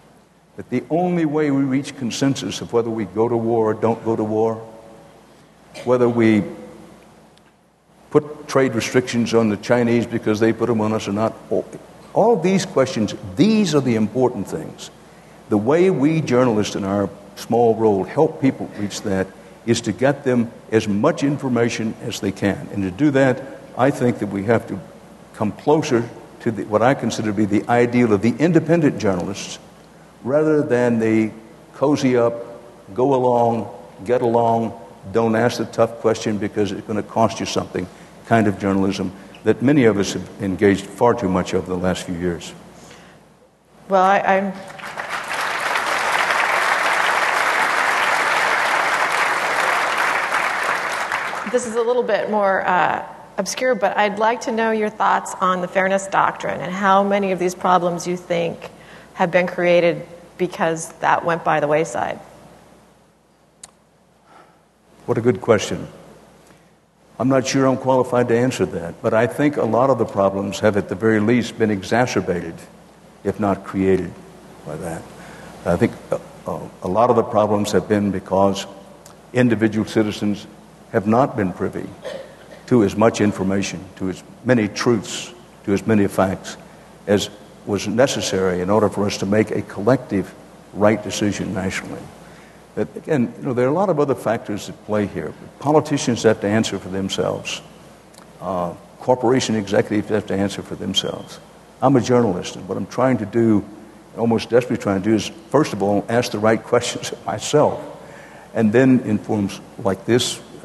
That the only way we reach consensus of whether we go to war or don't go to war, whether we put trade restrictions on the Chinese because they put them on us or not, all, all these questions, these are the important things. The way we journalists in our small role help people reach that is to get them as much information as they can. And to do that, I think that we have to come closer to the, what I consider to be the ideal of the independent journalists rather than the cozy up, go along, get along, don't ask the tough question because it's going to cost you something kind of journalism that many of us have engaged far too much of the last few years. Well, I, I'm... This is a little bit more uh, obscure, but I'd like to know your thoughts on the fairness doctrine and how many of these problems you think have been created because that went by the wayside. What a good question. I'm not sure I'm qualified to answer that, but I think a lot of the problems have at the very least been exacerbated, if not created, by that. I think a, a lot of the problems have been because individual citizens have not been privy to as much information, to as many truths, to as many facts as was necessary in order for us to make a collective right decision nationally. That, again, you know, there are a lot of other factors at play here. Politicians have to answer for themselves. Uh, corporation executives have to answer for themselves. I'm a journalist, and what I'm trying to do, almost desperately trying to do, is, first of all, ask the right questions of myself. And then in forums like this, uh,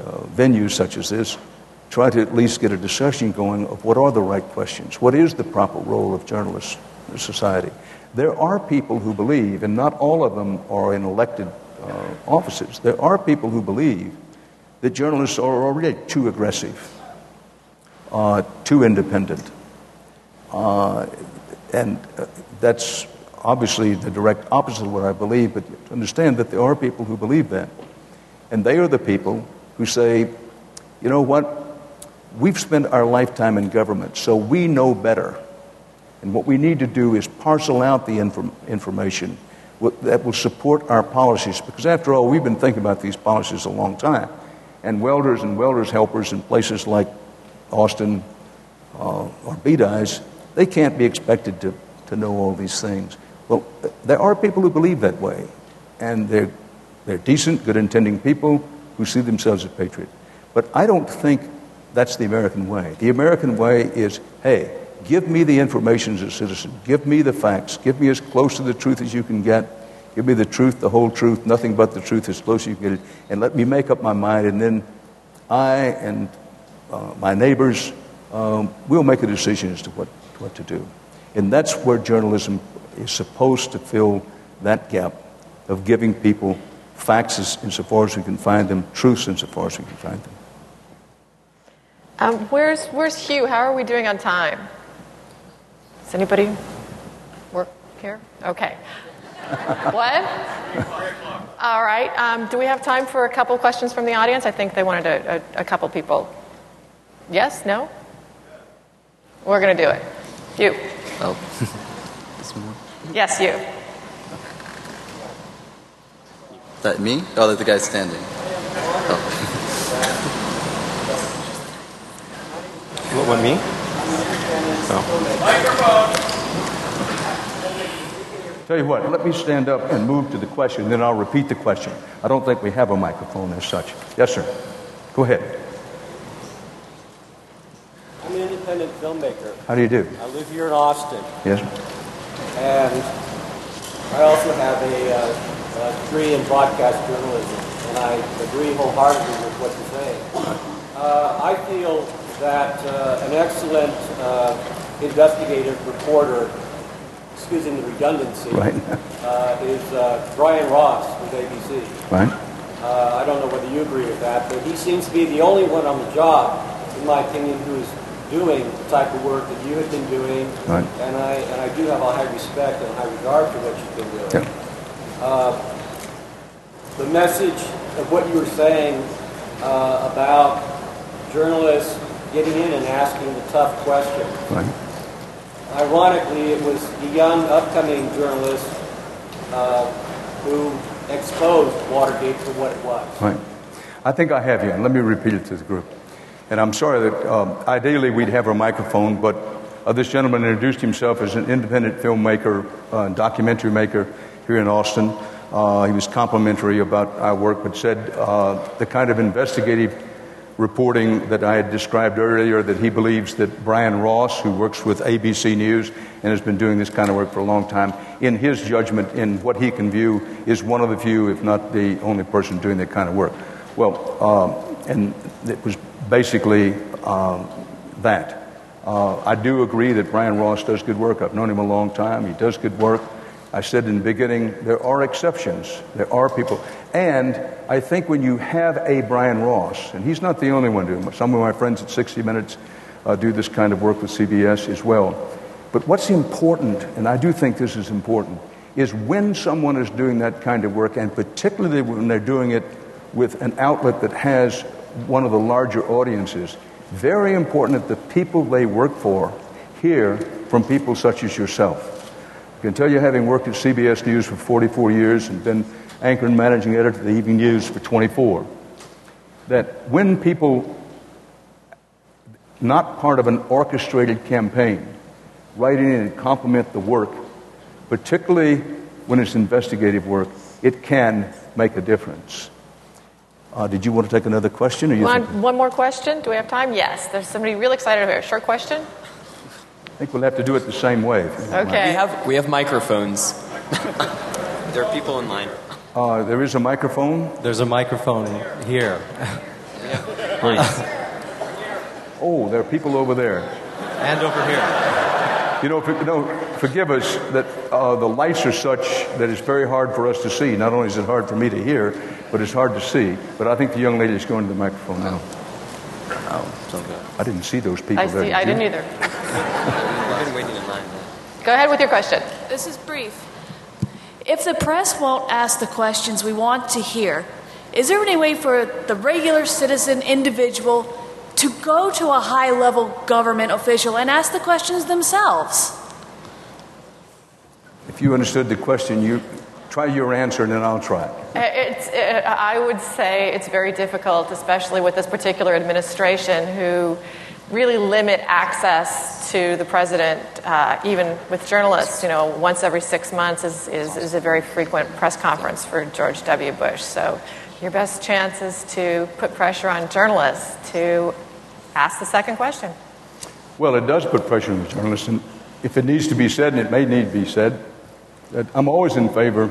uh, venues such as this, try to at least get a discussion going of what are the right questions. What is the proper role of journalists in society? There are people who believe, and not all of them are in elected uh, offices, there are people who believe that journalists are already too aggressive, uh, too independent. Uh, and uh, that's obviously the direct opposite of what I believe, but understand that there are people who believe that. And they are the people who say, you know what, we've spent our lifetime in government, so we know better. And what we need to do is parcel out the inform- information that will support our policies. Because after all, we've been thinking about these policies a long time. And welders and welders helpers in places like Austin uh, or B D I S, they can't be expected to, to know all these things. Well, there are people who believe that way. And they're, they're decent, good-intending people who see themselves as patriots. But I don't think that's the American way. The American way is, hey, give me the information as a citizen. Give me the facts. Give me as close to the truth as you can get. Give me the truth, the whole truth, nothing but the truth, as close as you can get it. And let me make up my mind, and then I and uh, my neighbors um, will make a decision as to what, what to do. And that's where journalism is supposed to fill that gap of giving people facts as, insofar as we can find them, truths insofar as we can find them. Um, where's where's Hugh? How are we doing on time? Does anybody work here? Okay. What? All right. Um, do we have time for a couple questions from the audience? I think they wanted a, a, a couple people. Yes? No? We're going to do it. You. Oh. This one. Yes, you. That me? Oh, that the guy standing. Oh. What, what, me? Oh. Tell you what, let me stand up and move to the question, then I'll repeat the question. I don't think we have a microphone as such. Yes, sir. Go ahead. I'm an independent filmmaker. How do you do? I live here in Austin. Yes. And I also have a, uh, a degree in broadcast journalism, and I agree wholeheartedly with what you're saying. Uh, I feel that uh, an excellent uh, investigative reporter, excusing the redundancy, right. uh, is uh, Brian Ross with A B C. Right. Uh, I don't know whether you agree with that, but he seems to be the only one on the job, in my opinion, who is doing the type of work that you have been doing, right. and I and I do have a high respect and a high regard for what you've been doing. Yeah. Uh, the message of what you were saying uh, about journalists getting in and asking the tough questions. Right. Ironically, it was the young, upcoming journalists uh, who exposed Watergate for what it was. Right. I think I have you, and let me repeat it to the group. And I'm sorry that um, ideally we'd have a microphone, but uh, this gentleman introduced himself as an independent filmmaker, uh, documentary maker here in Austin. Uh, he was complimentary about our work, but said uh, the kind of investigative reporting that I had described earlier, that he believes that Brian Ross, who works with A B C News and has been doing this kind of work for a long time, in his judgment, in what he can view, is one of the few, if not the only person doing that kind of work. Well, uh, and it was basically um, that. Uh, I do agree that Brian Ross does good work. I've known him a long time. He does good work. I said in the beginning, there are exceptions. There are people. And I think when you have a Brian Ross, and he's not the only one doing it. Some of my friends at sixty minutes uh, do this kind of work with C B S as well. But what's important, and I do think this is important, is when someone is doing that kind of work, and particularly when they're doing it with an outlet that has one of the larger audiences, very important that the people they work for hear from people such as yourself. I can tell you, having worked at C B S News for forty-four years and been anchor and managing editor of the Evening News for twenty-four, that when people, not part of an orchestrated campaign, write in and compliment the work, particularly when it's investigative work, it can make a difference. Uh, did you want to take another question? Or you one, one more question? Do we have time? Yes. There's somebody really excited over here. Short question? I think we'll have to do it the same way. Okay. We have we have microphones. There are people in line. Uh, there is a microphone. There's a microphone here. Yeah. please. Oh, there are people over there. And over here. You know, for, no, forgive us that uh, the lights are such that it's very hard for us to see. Not only is it hard for me to hear, but it's hard to see. But I think the young lady is going to the microphone now. Oh, so good. I didn't see those people I there. see. I didn't either. We've been waiting in line. Go ahead with your question. This is brief. If the press won't ask the questions we want to hear, is there any way for the regular citizen individual to go to a high-level government official and ask the questions themselves? If you understood the question, you try your answer and then I'll try. It's, it, I would say it's very difficult, especially with this particular administration, who really limit access to the president, uh, even with journalists. You know, once every six months is, is, is a very frequent press conference for George W. Bush. So your best chance is to put pressure on journalists to ask the second question. Well, it does put pressure on the journalists, and if it needs to be said, and it may need to be said, that I'm always in favor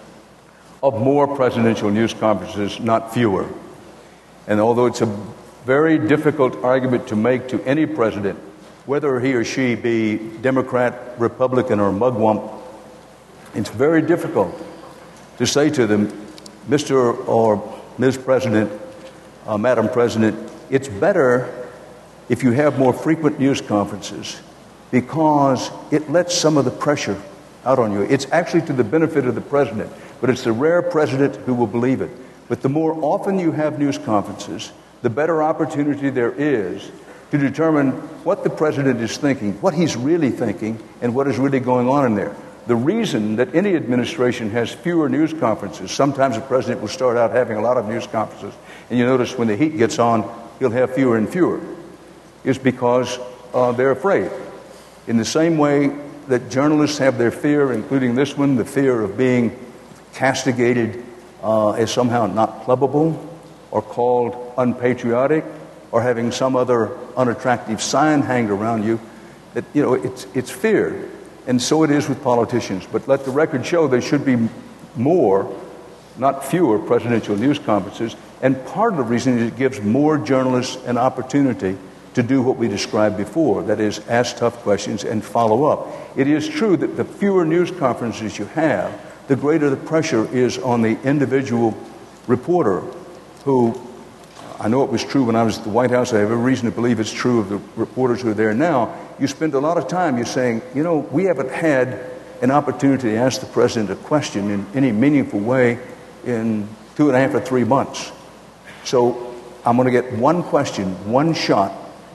of more presidential news conferences, not fewer. And although it's a very difficult argument to make to any president, whether he or she be Democrat, Republican, or mugwump, it's very difficult to say to them, Mister or Miz President, uh, Madam President, it's better if you have more frequent news conferences because it lets some of the pressure out on you. It's actually to the benefit of the president, but it's the rare president who will believe it. But the more often you have news conferences, the better opportunity there is to determine what the president is thinking, what he's really thinking, and what is really going on in there. The reason that any administration has fewer news conferences, sometimes the president will start out having a lot of news conferences, and you notice when the heat gets on, he'll have fewer and fewer, is because uh, they're afraid. In the same way that journalists have their fear, including this one, the fear of being castigated uh, as somehow not clubbable or called unpatriotic or having some other unattractive sign hanged around you, that, you know, it's, it's fear. And so it is with politicians. But let the record show there should be more, not fewer, presidential news conferences. And part of the reason is it gives more journalists an opportunity to do what we described before, that is, ask tough questions and follow up. It is true that the fewer news conferences you have, the greater the pressure is on the individual reporter who, I know it was true when I was at the White House, I have every reason to believe it's true of the reporters who are there now. You spend a lot of time, you're saying, you know, we haven't had an opportunity to ask the president a question in any meaningful way in two and a half or three months. So I'm going to get one question, one shot,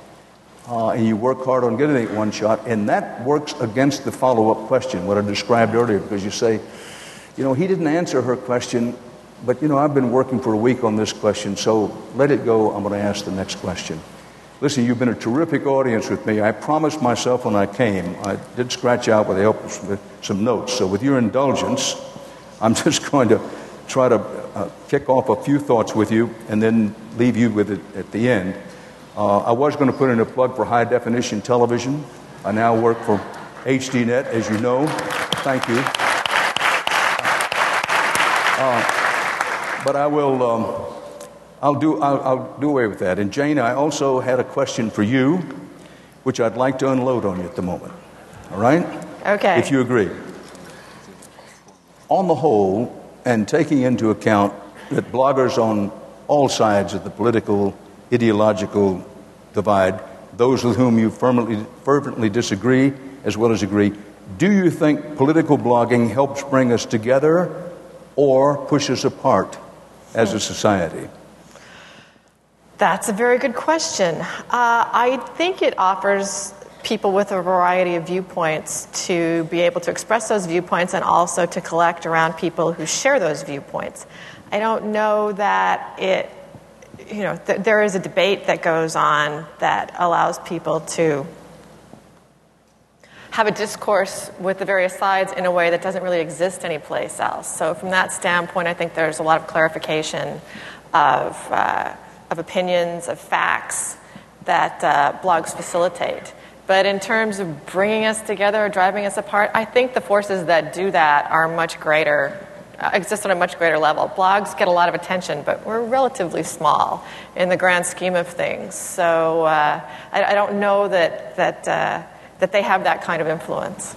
uh, and you work hard on getting it one shot, and that works against the follow-up question, what I described earlier, because you say, you know, he didn't answer her question, but, you know, I've been working for a week on this question, so let it go. I'm going to ask the next question. Listen, you've been a terrific audience with me. I promised myself when I came, I did scratch out with the help of some notes. So with your indulgence, I'm just going to try to uh, kick off a few thoughts with you and then leave you with it at the end. Uh, I was going to put in a plug for high-definition television. I now work for H D net, as you know. Thank you. Uh, but I will... Um, I'll do, I'll, I'll do away with that. And Jane, I also had a question for you, which I'd like to unload on you at the moment. All right? Okay. If you agree. On the whole, and taking into account that bloggers on all sides of the political, ideological divide, those with whom you firmly, fervently disagree as well as agree, do you think political blogging helps bring us together or push us apart as a society? That's a very good question. Uh, I think it offers people with a variety of viewpoints to be able to express those viewpoints and also to collect around people who share those viewpoints. I don't know that it, you know, th- there is a debate that goes on that allows people to have a discourse with the various sides in a way that doesn't really exist anyplace else. So from that standpoint, I think there's a lot of clarification of uh, of opinions, of facts that uh, blogs facilitate. But in terms of bringing us together or driving us apart, I think the forces that do that are much greater uh, exist on a much greater level. Blogs get a lot of attention, but we're relatively small in the grand scheme of things. So uh, I, I don't know that that uh, that they have that kind of influence.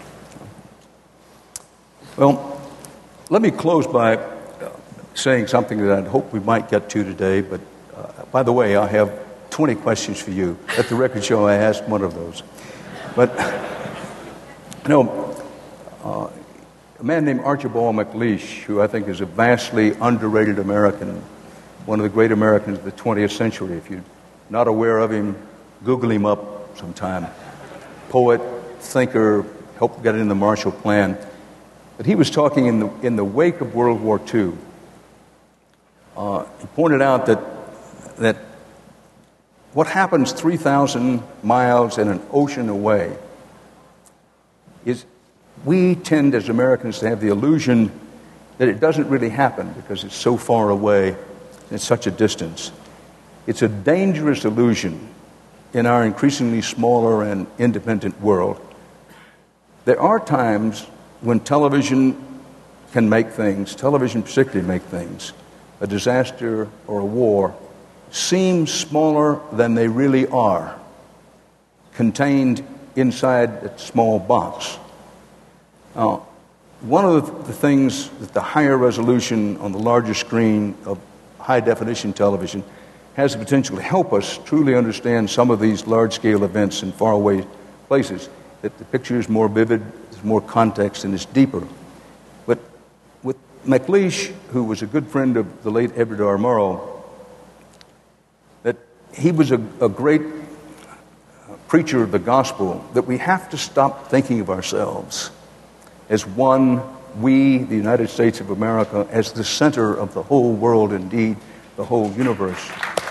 Well, let me close by uh, saying something that I'd hope we might get to today. But uh, by the way, I have twenty questions for you. At the record show, I asked one of those. But, you know, uh, a man named Archibald MacLeish, who I think is a vastly underrated American, one of the great Americans of the twentieth century. If you're not aware of him, Google him up sometime. Poet, thinker, helped get in the Marshall Plan. But he was talking in the in the wake of World War Two. Uh, he pointed out that that what happens three thousand miles and an ocean away is we tend as Americans to have the illusion that it doesn't really happen because it's so far away and such a distance. It's a dangerous illusion in our increasingly smaller and independent world. There are times when television can make things, television particularly make things, a disaster or a war, seem smaller than they really are, contained inside a small box. Now, one of the, the things that the higher resolution on the larger screen of high-definition television has the potential to help us truly understand some of these large-scale events in faraway places, that the picture is more vivid, there's more context, and it's deeper. But with MacLeish, who was a good friend of the late Edward R. Murrow, that he was a, a great preacher of the gospel, that we have to stop thinking of ourselves as one, we, the United States of America, as the center of the whole world, indeed, the whole universe.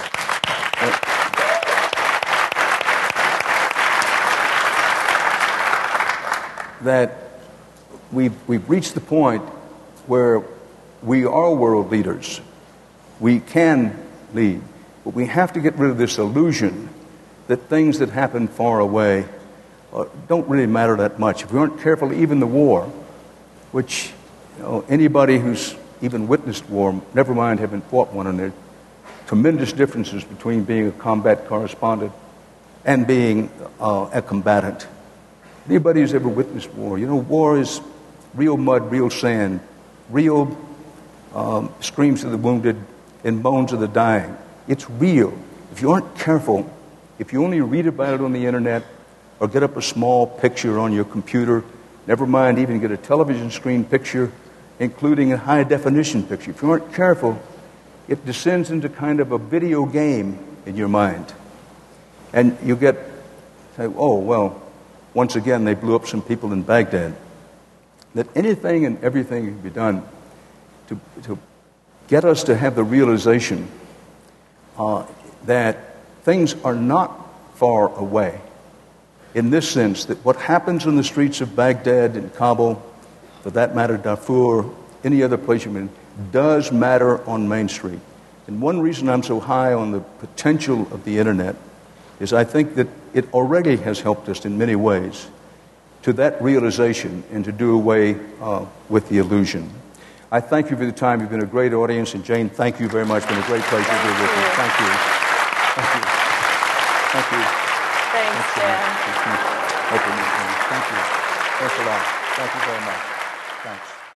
That we've, we've reached the point where we are world leaders. We can lead. But we have to get rid of this illusion that things that happen far away uh, don't really matter that much. If we aren't careful, even the war, which you know, anybody who's even witnessed war, never mind having fought one, and there are tremendous differences between being a combat correspondent and being uh, a combatant. Anybody who's ever witnessed war, you know, war is real mud, real sand, real um, screams of the wounded and moans of the dying. It's real. If you aren't careful, if you only read about it on the internet or get up a small picture on your computer, never mind even get a television screen picture, including a high-definition picture. If you aren't careful, it descends into kind of a video game in your mind. And you get, say, oh, well, once again, they blew up some people in Baghdad. That anything and everything can be done to, to get us to have the realization uh, that things are not far away. In this sense, that what happens in the streets of Baghdad and Kabul, for that matter, Darfur, any other place you've been, does matter on Main Street. And one reason I'm so high on the potential of the internet is I think that it already has helped us in many ways to that realization and to do away uh, with the illusion. I thank you for the time. You've been a great audience. And Jane, thank you very much. It's been a great pleasure to be with you. Thank you. Thank you. Thank you. Thanks, Dan. Thank you. Thank you. Thanks a lot. Thank you very much. Thanks.